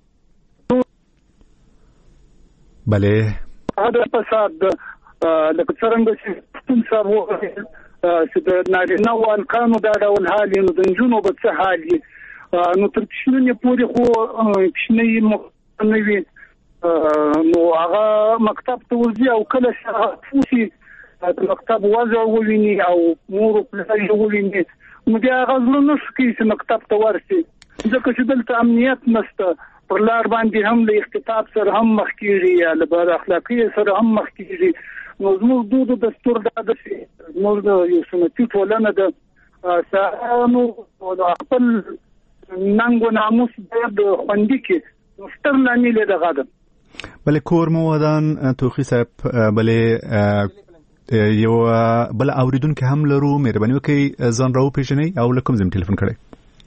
بله هغه فساد لکه څنګه چې څنګه چې د نارینه او الکانو دا ډول حال نو د جنونو په څه حال نو تر څنګه پورې خو کښنی مخنوي نو هغه مکتب ته ورځي او کله چې د مکتب وضع وویني او مور په لاري وویني نو بیا هغه نو شي چې مکتب ته ورسي ځکه چې دلته امنیت نشته، پر لار باندې هم له اختطاف سره هم مخ کیږي یا له بد اخلاقی سره هم مخ کیږي. نو زموږ دود او دستور دا د زموږ یو سنتي ټولنه د سانو او د خپل ننګ او ناموس د خوندي کې ستر لامل دی غاده. بله کور مو ودان توخی صاحب، بله یو بل اوریدونکو هم لرو، مهرباني وکړئ ځان راو پیژنئ او له کوم ځای ټلیفون کړئ.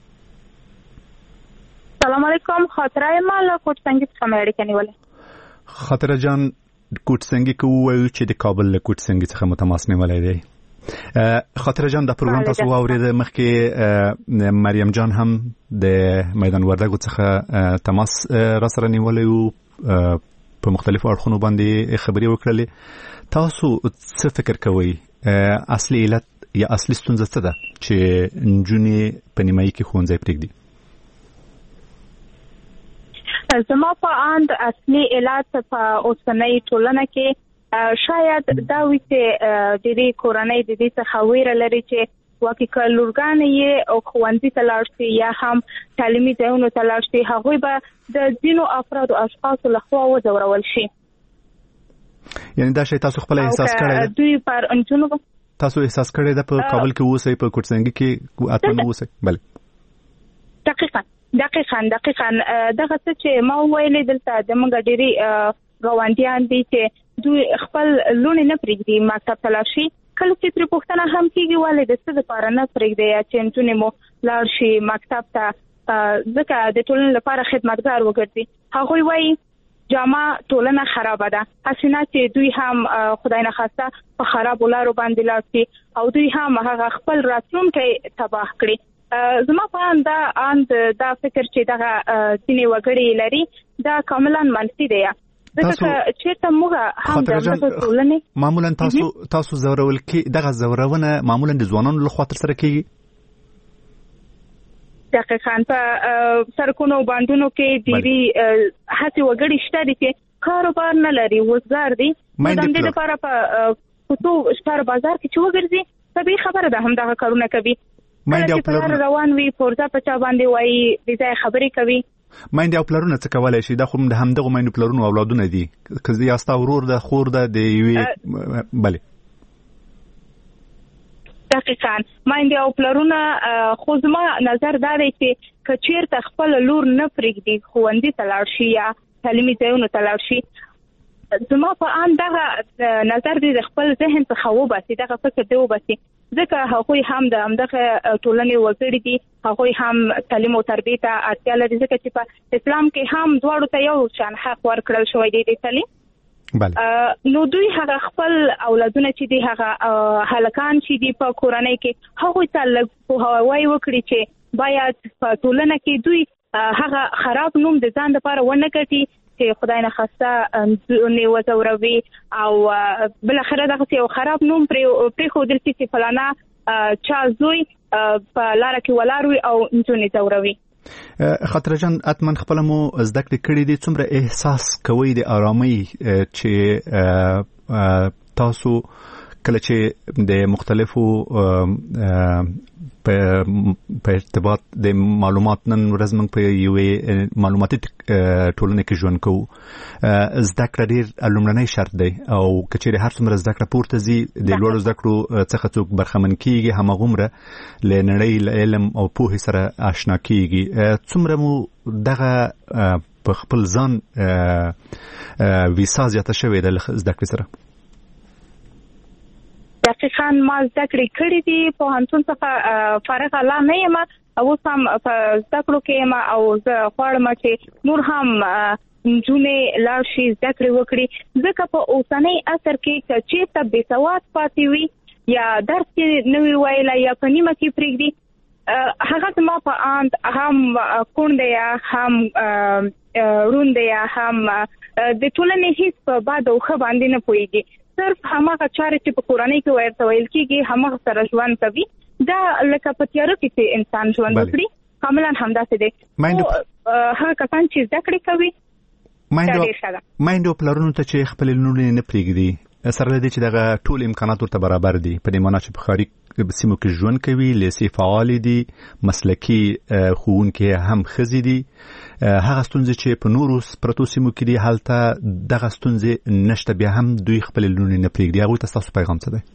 سلام علیکم، خاطره ما له کوټسنګي څخه مې اړیکه نیولې. خاطره جان کوټسنګي کو وایو چې د کابل له کوټسنګي څخه متماس نیولې دی. خاطره جان د پروګرام تاسو واورید، مخکې مریم جان هم د میدان وردګو څخه تماس را سره نیولې او په مختلفو اړخونو باندې خبرې وکړلې. تاسو څه فکر کوئ اصلي علت یا اصلي ستونزه څه ده چې نجونې په نیمایي کې ښوونځی پرېږدي؟ زما په اند اصلي علت په اوسنۍ ټولنه کې شاید دا وي چې د دې کورنۍ د دې څخه ویره لري چې واقعي لورګان یې او ښوونځي ته لاړ شي یا هم تعلیمي ځایونو ته لاړ شي، هغوی به د ځینو افرادو اشخاصو لخوا وځورول شي. یعنی دا شی تاسو خپل احساس کړی دی؟ دوی پر انجونو تاسو احساس کړی دی په کابل کې اوسئ، په کوټسنګي کې اتمن اوسئ؟ بله دقیقاً دغه څه چې ما ویلې دلته د موږ ډېری ګاونډیان دي چې دوی خپل لونې نه پرېږدي مکتب ته لاړ شي. کله چې ترې پوښتنه هم کېږي ولې د څه دپاره نه پرېږدی چې نجونې مو لاړ شي مکتب ته، ځکه د ټولنې لپاره خدمتګار وګرځي، هغوی وایي جامه ټولنه خرابه ده، هسې نه چې دوی هم خدای نخواسته په خرابو لارو باندې لاړ شي او دوی هم هغه خپل راتلونکی تباه کړي. زما په اند دا فکر چې دغه ځینې وګړي لري دا کاملا منفي دی، ځکه چېرته موږ هم د ټولنې معمولا تاسو زورول کې دغه زورونه معمولا د ځوانانو لخوا ترسره کېږي. دقیقاً په سرکونو باندونو کې ډېری هسې وګړي شته دي چې کاروبار نه لري، وزګار دي، د همدې لپاره په کوڅو شپاره بازار کې چې وګرځي طبیعي خبره ده همدغه کارونه کوي. کله چې په لاره روان وي پورته په چا باندې وایي بې ځایه خبرې کوي. میندې او پلرونه څه کولی شي؟ دا خو د همدغو میندو پلرونو اولادونه دي، که یا ستا ورور ده، خور ده، د یوې بلې. دقیقاً میندې او پلرونه، خو زما نظر دا دی چې که چېرته خپله لور نه پرېږدي ښوونځي ته لاړ شي یا تعلیمي ځایونو ته لاړ شي، زما په اند دغه نظر دی د خپل ذهن څخه وباسي، دغه فکر دی وباسي، ځکه هغوی هم د همدغه ټولنې وګړي دي، هغوی هم تعلیم او تربیې ته اړتیا لري، ځکه چې په اسلام کې هم دواړو ته یو شان حق ورکړل شوی دی د تعلیم. نو دوی هغه خپل اولادونه چې دي، هغه هلکان چې دي په کورنۍ کې، هغوی ته لږ پوهاوی وکړي چې باید په ټولنه کې دوی هغه خراب نوم د ځان لپاره ونه ګټي چې خدای نخواسته نه وځوروي او بالاخره دغه یو خراب نوم پرېښودل شي چې فلانا چا زوی په لاره کې ولاړ وي او نجونې ځوروي. خاطره جان اتمن خپل مو زده کړې کړې دي، څومره احساس کوئ د آرامۍ چې تاسو کله چې د مختلفو په ارتباط د معلومات نن ورځ موږ په یوې معلوماتي ټولنه کې ژوند کوو، زده کړه ډېر لومړنی شرط دی او که چېرې هر څومره زده کړه پورته ځي د لوړو زده کړو څخه څوک برخمن کېږي، هماغومره له نړۍ له علم او پوهې سره اشنا کېږي. څومره مو دغه په خپل ځان ویسا زیاته شوې ده له زده کړې سره؟ دقیقاً ما زده کړې کړې دي، پوهنتون څخه فارغ لا نه یم، اوس هم په زده کړو کې یم او زه غواړم چې نور هم نجونې لاړ شي زده کړې وکړي، ځکه په اوسنۍ عصر کې که چېرته بېسواد پاتې وي یا درس یې نه وي ویلی یا په نیمه کې پرېږدي، هغه زما په اند هم کونډه یا هم ړونده یا هم د ټولنې هیڅ په بد او ښه باندې نه پوهېږي، صرف هماغه چارې چې په کورنۍ کې ورته ویل کېږي هماغه سره ژوند کوي. دا لکه په تیاره کې چې انسان ژوند وکړي، کاملا همداسې دی. هغه کسان چې زده کړې کوي میندو پلرونو ته چې خپل لونې نه پرېږدي، سره له دې چې دغه ټول امکانات ورته برابر دي، په دې معنا چې په ښاري سیمو کې ژوند کوي لیسي فعال دي مسلکي ښوونکي هم ښځې دي هغه ستونزې چې په نورو پرتو سیمو کې دي هلته دغه ستونزې نشته بیا هم دوی خپل لونې نه پرېږدي هغوی ته ستاسو پیغام څه دی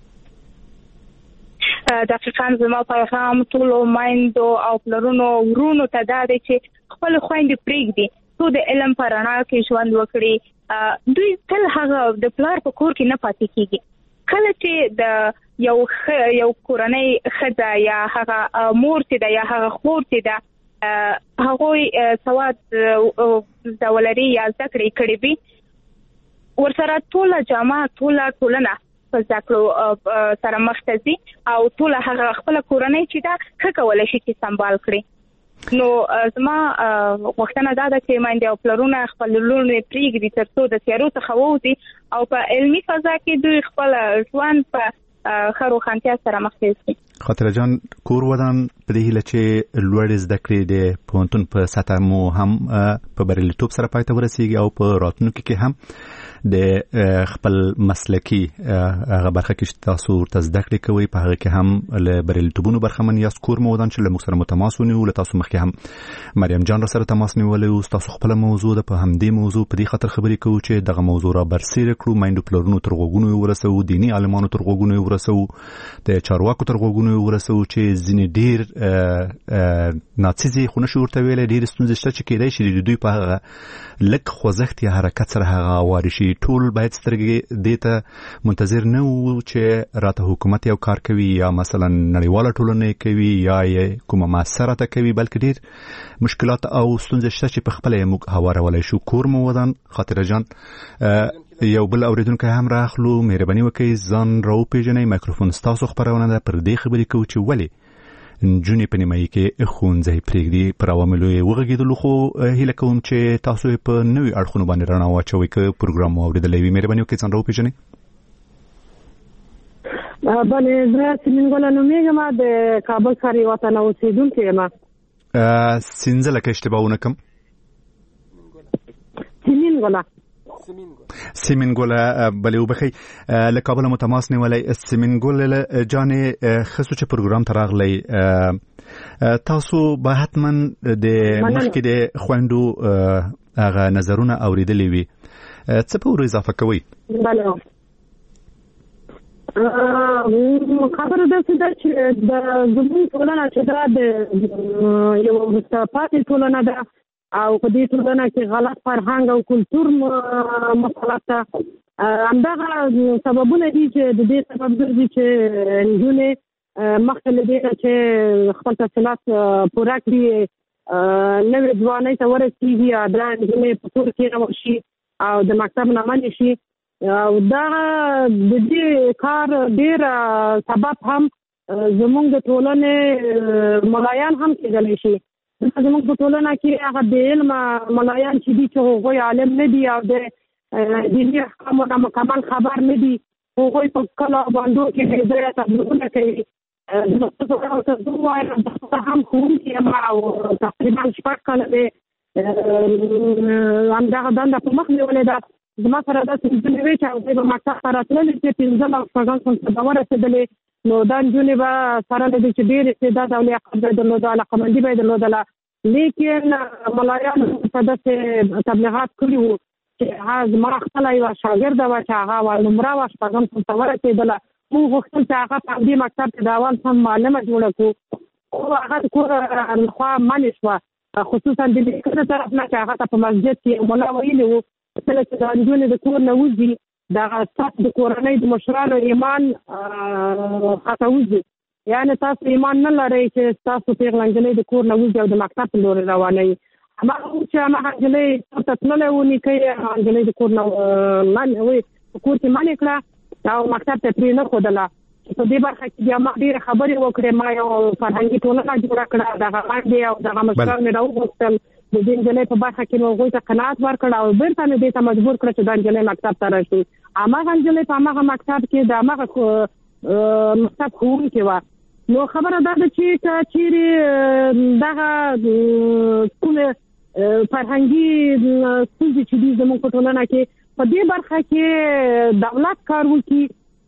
دقیقاً زما پیغام ټولو میندو او پلرونو ورونو ته دا دی چې خپل خویندې پرېږدي څو د علم په رڼا کې ژوند وکړي دوی تل هغه د پلار په کور کې نه پاتې کېږي کله چې د یو کورنۍ ښځه یا هغه مور چې ده یا هغه خور چې ده هغوی سواد زده ولري یا زده کړې کړې وي ورسره ټوله جامعه ټوله ټولنه په زده کړو سره مخ ته ځي او ټوله هغه خپله کورنۍ چې ده ښه کولی شي چې سمبال کړي نو زما غوښتنه دا ده چې میندې او پلرونه خپل لوڼې پرېږدي تر څو د تیارو څخه ووځي او په علمي فضا کې دوی خپل ژوند په ښه روښانتیا سره مخ ته یوسي خاطره جان کور ودان په دې هیله چې لوړې زده کړې د پوهنتون په سطح مو هم په بریالیتوب سره پای ته ورسیږي او په راتلونکي کې هم د خپل مسلکي هغه برخه کې تاسو ورته زده کړې کوئ په هغه کې هم له بریالیتوبونو برخمن یاست کور مو ودان چې له موږ سره مو تماس ونیو له تاسو مخکې هم مریم جان را سره تماس نیولی و تاسو خپله موضوع ده په همدې موضوع په دې خاطر خبرې کوو چې دغه موضوع را برسېره کړو میندو پلرونو تر غوږونو یې ورسوو دیني عالمانو تر غوږونو یې ورسوو د چارواکو تر غوږونو یې ورسوو چې ځینې ډېر ناڅیزې خو نشو ورته ویلی ډېرې ستونزې شته چې کیدای شي د دوی په هغه لږ خوځښت یا حرکت سره هغه هوارې شي ټول باید سترګې دې ته منتظر نه وو چې راته حکومت یو کار کوي یا مثلا نړیواله ټولنه کوي یا کومه مؤسسه راته کوي بلکې ډېر مشکلات او ستونزې شته چې په خپله یې موږ هوارولی شو کور مو ودان خاطره جان یو بل اوریدونکی هم راخلو مهرباني وکړئ ځان راوپېژنئ مایکروفون ستاسو خپرونه ده پر دې خبرې کوو چې ولې نجونې په نیمایي کې ښوونځی پرېږدي پر عواملو یې وغږېدلو خو هیله کوم چې تاسو یې په نوي اړخونو باندې رڼا واچوئ که پروګرام مو اورېدلی وي مهرباني وکړئ ځان راوپېژنئ بلې زه سیمین ګله نومېږم د کابل ښار یوه تنه اوسېدونکې یم سینځله که اشتباه ونه کړم سیمین ګله بلې وبخئ له کابله مو تماس نیولی سیمین ګله جانې ښه څو چې پروګرام ته راغلی تاسو به حتما د مخکې د خویندو هغه نظرونه اورېدلي وي څه په ورو اضافه کوئ خبره داسې ده چې زموږ ټولنه چې دا د یو وروسته پاتې ټولنه ده او په دې ټولنه کې غلط فرهنګ او کلتور مسلط ده همدغه سببونه دي چې د دې سبب ګرځي چې نجونې مخکې له دې نه چې خپل تحصیلات پوره کړي نوې ځوانۍ ته ورسېږي یا دا نجونې په کور کېنول شي او د مکتب نه منې شي او دا د دې کار ډېر سبب هم زموږ د ټولنې ملایان هم کېدلی شي زموږ په ټولنه کې هغه د علم ملایان چې دي چې هغوی عالم نه دي او د دیني احکامو نه مکمل خبر نه دي هغوی په کلو باندو کې بې ځایه تبلیغونه کوي زه وایم هم ښوونکې یم او تقریبا 6 کاله مې همدغه دنده په مخ نیولې ده زما سره داسې نجونې وې چې هغوی به مکتب ته راتللې چې 15 او 6 صنف ته ورسېدلې نو دا نجونې به سره له دې چې ډېر استعداد او لیاقت به یې درلوده علاقمندي به یې درلودله لیکن ملایانو په داسې تبلیغات کړي وو چې هغه زما خپله یوه شاګرده وه چې هغه اولنومره وه 6 صنف ته ورسېدله موږ غوښتل چې هغه په همدې مکتب کې د اول صنف معلمه جوړه کړو خو هغه د کور لخوا منې شوه خصوصا د لیکنې طرف نه چې هغه ته په مسجد کې ملا ویلي وو کله چې دا نجونې د کور نه وځي دغه ستاسو د کورنۍ د مشرانو ایمان خطا وځي یعنې تاسو ایمان نه لرئ چې ستاسو پیغله نجلۍ د کور نه وځي او د مکتب په لورې روانوي هماغه و چې هماغه نجلۍ کور ته تللی و نیکه یې هغه نجلۍ د کور نه په کور کې منې کړه او مکتب ته پرې نه ښودله په دې برخه کې بیا ما ډېرې خبرې وکړې ما یو فرهنګي ټولنه جوړه کړه دغه منډې او دغه مشران مې راوغوښتل د دې نجلۍ په برخه کې مې هغوی ته قناعت ورکړ او بېرته مې دې ته مجبور کړه چې دا نجلۍ مکتب ته راشي هماغه نجلۍ په هماغه مکتب کې د هماغه مکتب ښوونکې وه نو خبره دا ده چې که چیرې دغه کومې فرهنګي ستونزې چې دي زموږ په ټولنه کې په دې برخه کې دولت کار وکړي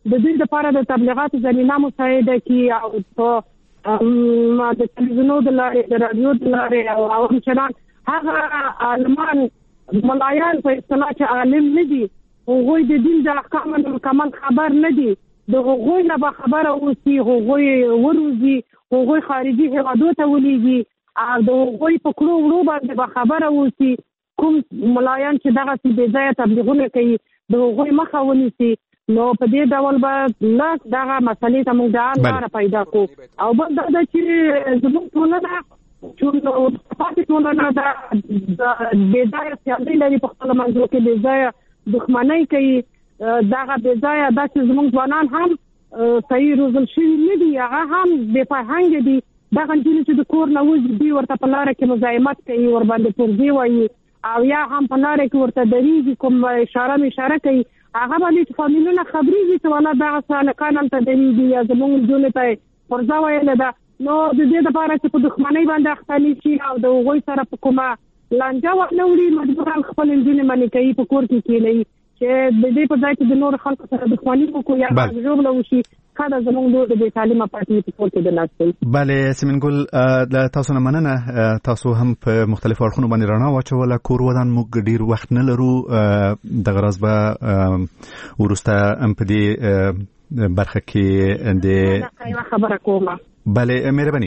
د دوی لپاره د تبلیغاتو زمینه مساعده کړي او په د تلویزیونو د لارې د رادیو د لارې او عوام چلان هغه عالمان ملایان په اصطلاح چې عالم نه دي هغوی د دین د احکامو مکمل خبر نه دي د هغوی نه به خبره اوسي هغوی وروزي هغوی خارجي هیوادو ته ولېږي او د هغوی په کړو وړو باندې به خبره اوسي کوم ملایان چې دغه بې ځایه تبلیغونه کوي د هغوی مخه ونیسي نو په دې ډول به لاس دغه مسلې ته موږ د حل لاره پیدا کړو او بل دا ده چې زموږ ټولنه پاتې ټولنه د بې ځایه سیالۍ لري په خپله منځو کې بې ځایه دښمنۍ کوي دغه بې ځایه دا چې زموږ ځوانان هم صحیح روزل شوي نه دي هغه هم بې فرهنګه دي دغه نجونې چې د کور نه وځي دوی ورته په لاره کې مزاحمت کوي ورباندې پرزې وایي او یا هم په لاره کې ورته درېږي کوم اشاره کوي هغه باندې چې فامیلونه خبرېږي چې والا دغه هلکان هلته درېږي یا زموږ نجونې ته یې پرزه ویلې ده نو د دې دپاره چې په دښمنۍ باندې اخته نه شي او د هغوی سره په کومه لانجه ونه وړي مجبوران خپل نجونې منې کوي په کور کې کښېنوي چې د دې په ځای کې د نورو خلکو سره دښمني وکړو یا ژوبله وشي ښه ده زموږ لور د بې تعلیمه پاتې په کور کې د ناستئ بلې سیمین ګل له تاسو نه مننه تاسو هم په مختلفو اړخونو باندې رڼا واچوله کور ودان موږ ډېر وخت نه لرو دغه راز به وروسته هم په دې برخه کې د خبره کومه بلې مهرباني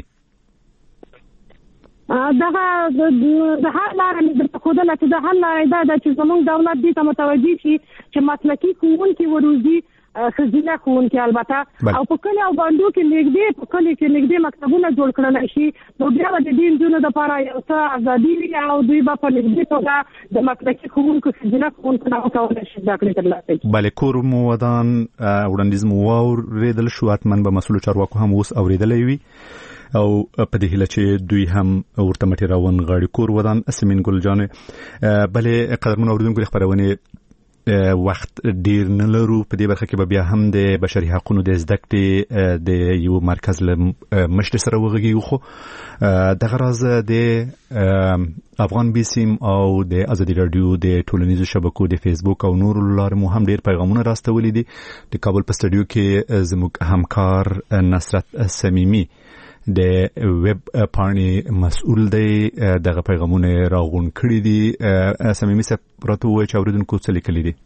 دغه د هر لاره مې درته ښودله چې د هر لاره دا ده چې زموږ دولت دې ته متوجه شي چې مسلکي ښوونکي وروزي ښځینه ښوونکي البته او په کلي او بانډو کې نږدې په کلي کې نږدې مکتبونه جوړ کړلی شي نو بیا به د دې نجونو دپاره یو څه ازادي وي او دوی به په نږدې توګه د مسلکي ښوونکو ښځینه ښوونکو نه وکولی شي زده کړې ترلاسه کړي بلې کور مو ودان وړاندیز مو واورېدل شو حتما به مسؤلو چارواکو هم اوس اورېدلی وي او په دې هیله چې دوی هم ورته مټې راونغاړي کور ودان سیمین ګل جانې بلې قدرمنو اورېدونکو د خپرونې وخت ډیر نه لرو په دې برخه کې به بیا هم د بشري حقوقو د زده کړې د یو مرکز له مشر سره وغږیږو خو دغه راز د افغان بیسیم او د ازادي رادیو د ټولنیزو شبکو د فیسبوک او نورو لارو مو هم ډیر پیغامونه راستولي دي د کابل په سټډیو کې زموږ همکار نصرت صمیمی د ویب پاڼې مسؤل دی دغه پیغامونه راغونډ کړي دي صمیمي صاحب راته ووایي چې اورېدونکو څه لیکلي دي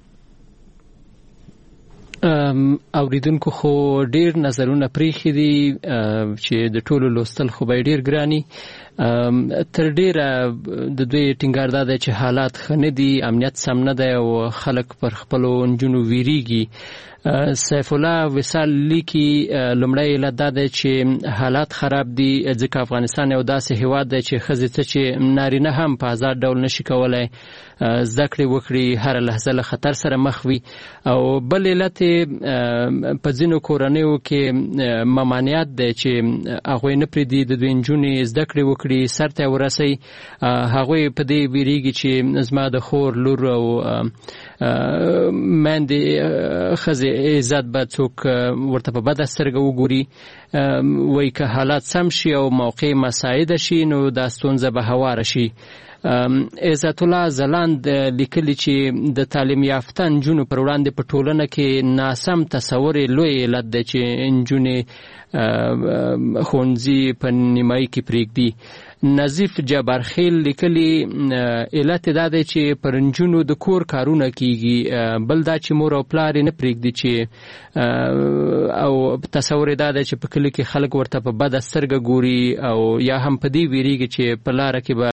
اوریدونکو خو ډیر نظرونه پریخي دي چې د ټولو لوستل خو به ډیر ګراني تر ډیره د دوی ټینګار دا دی چې حالات ښه نه دي امنیت سم نه دی او خلک پر خپلو نجونو ویریږي سیف الله وصال لیکي لومړی علت دا دی چې حالات خراب دي ځکه افغانستان یو داسې هیواد دی چې ښځې څه چې نارینه هم په آزاد ډول نشي کولی زده کړې وکړي هره لحظه له خطر سره مخ وي او بل علت په ځینو کورنیو کې ممانعت دی چې هغوی نه پرېږدي د دوی نجونې زده کړې وکړي سر ته ورسوي هغوی په دې ویریږي چې زما د خور لور او میندې ښځې عزت به څوک ورته په بده سترګه وګوري وایي که حالات سم شي او موقع مساعده شي نو دا ستونزه به هواره شي عزت الله زلاند لیکلي چې د تعلیم یافته نجونو پر وړاندې په ټولنه کې ناسم تصور لوی علت دی چې نجونې ښوونځي په نیمایي کې پرېږدي نظیف جبارخیل لیکلي علت دا دی چې پر نجونو د کور کارونه کیږي بل دا چې مور او پلار نه پرېږدي چې او تصور دا دی چې په کلي کې خلک ورته په بده سترګه ګوري او یا هم په دې ویریږي چې په لاره کې به